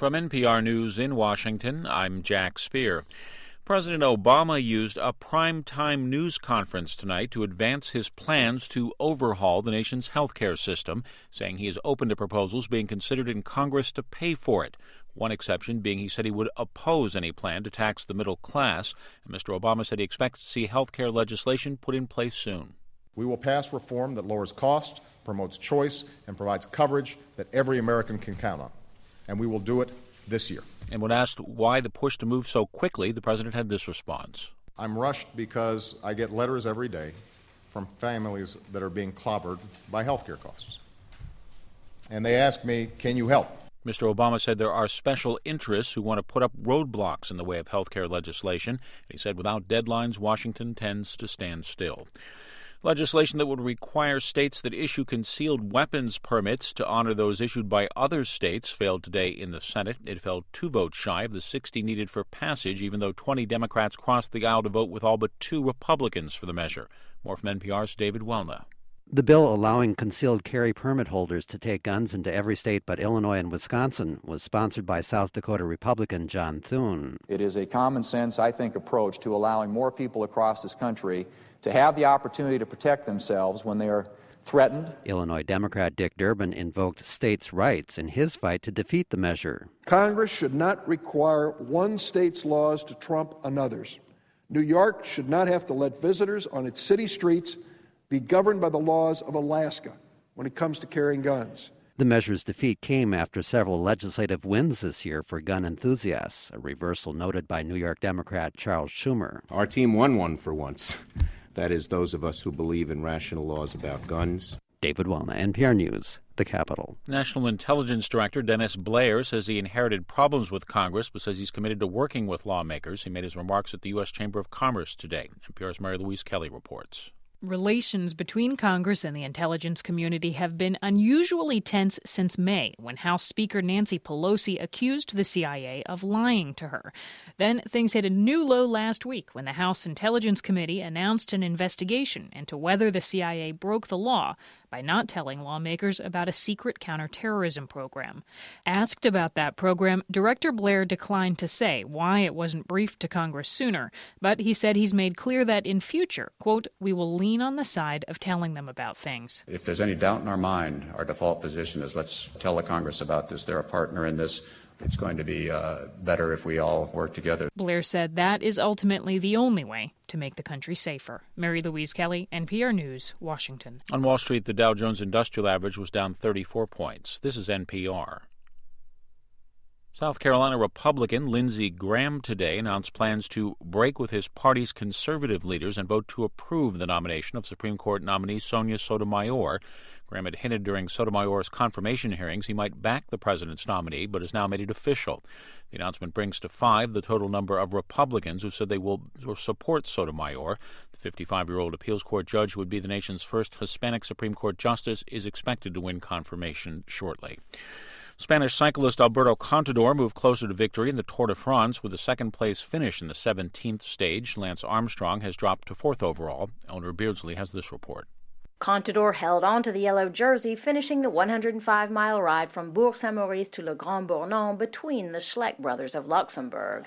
From NPR News in Washington, I'm Jack Speer. President Obama used a primetime news conference tonight to advance his plans to overhaul the nation's health care system, saying he is open to proposals being considered in Congress to pay for it. One exception being he said he would oppose any plan to tax the middle class. And Mr. Obama said he expects to see health care legislation put in place soon. We will pass reform that lowers cost, promotes choice, and provides coverage that every American can count on. And we will do it this year. And when asked why the push to move so quickly, the president had this response. I'm rushed because I get letters every day from families that are being clobbered by health care costs. And they ask me, can you help? Mr. Obama said there are special interests who want to put up roadblocks in the way of health care legislation. He said without deadlines, Washington tends to stand still. Legislation that would require states that issue concealed weapons permits to honor those issued by other states failed today in the Senate. It fell 2 votes shy of the 60 needed for passage, even though 20 Democrats crossed the aisle to vote with all but 2 Republicans for the measure. More from NPR's David Welna. The bill allowing concealed carry permit holders to take guns into every state but Illinois and Wisconsin was sponsored by South Dakota Republican John Thune. It is a common sense, I think, approach to allowing more people across this country to have the opportunity to protect themselves when they are threatened. Illinois Democrat Dick Durbin invoked states' rights in his fight to defeat the measure. Congress should not require one state's laws to trump another's. New York should not have to let visitors on its city streets be governed by the laws of Alaska when it comes to carrying guns. The measure's defeat came after several legislative wins this year for gun enthusiasts, a reversal noted by New York Democrat Charles Schumer. Our team won one for once. That is, those of us who believe in rational laws about guns. David Welna, NPR News, the Capitol. National Intelligence Director Dennis Blair says he inherited problems with Congress, but says he's committed to working with lawmakers. He made his remarks at the U.S. Chamber of Commerce today. NPR's Mary Louise Kelly reports. Relations between Congress and the intelligence community have been unusually tense since May, when House Speaker Nancy Pelosi accused the CIA of lying to her. Then things hit a new low last week when the House Intelligence Committee announced an investigation into whether the CIA broke the law by not telling lawmakers about a secret counterterrorism program. Asked about that program, Director Blair declined to say why it wasn't briefed to Congress sooner, but he said he's made clear that in future, quote, we will lean on the side of telling them about things. If there's any doubt in our mind, our default position is let's tell the Congress about this. They're a partner in this. It's going to be better if we all work together. Blair said that is ultimately the only way to make the country safer. Mary Louise Kelly, NPR News, Washington. On Wall Street, the Dow Jones Industrial Average was down 34 points. This is NPR. South Carolina Republican Lindsey Graham today announced plans to break with his party's conservative leaders and vote to approve the nomination of Supreme Court nominee Sonia Sotomayor. Graham had hinted during Sotomayor's confirmation hearings he might back the president's nominee, but has now made it official. The announcement brings to 5 the total number of Republicans who said they will support Sotomayor. The 55-year-old appeals court judge who would be the nation's first Hispanic Supreme Court justice is expected to win confirmation shortly. Spanish cyclist Alberto Contador moved closer to victory in the Tour de France with a second-place finish in the 17th stage. Lance Armstrong has dropped to 4th overall. Eleanor Beardsley has this report. Contador held on to the yellow jersey, finishing the 105-mile ride from Bourg-Saint-Maurice to Le Grand Bornand between the Schleck brothers of Luxembourg.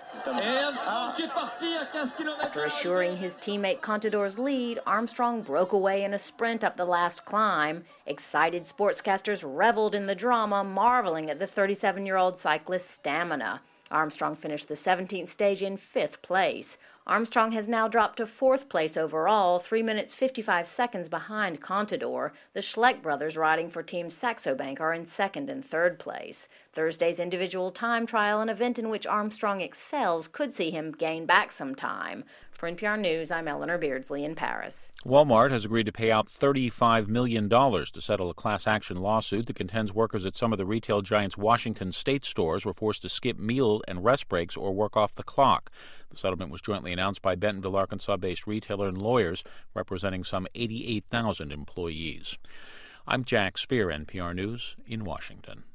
After assuring his teammate Contador's lead, Armstrong broke away in a sprint up the last climb. Excited sportscasters reveled in the drama, marveling at the 37-year-old cyclist's stamina. Armstrong finished the 17th stage in 5th place. Armstrong has now dropped to 4th place overall, 3 minutes 55 seconds behind Contador. The Schleck brothers riding for Team Saxo Bank are in 2nd and 3rd place. Thursday's individual time trial, an event in which Armstrong excels, could see him gain back some time. For NPR News, I'm Eleanor Beardsley in Paris. Walmart has agreed to pay out $35 million to settle a class action lawsuit that contends workers at some of the retail giant's Washington state stores were forced to skip meal and rest breaks or work off the clock. The settlement was jointly announced by Bentonville, Arkansas-based retailer and lawyers representing some 88,000 employees. I'm Jack Speer, NPR News in Washington.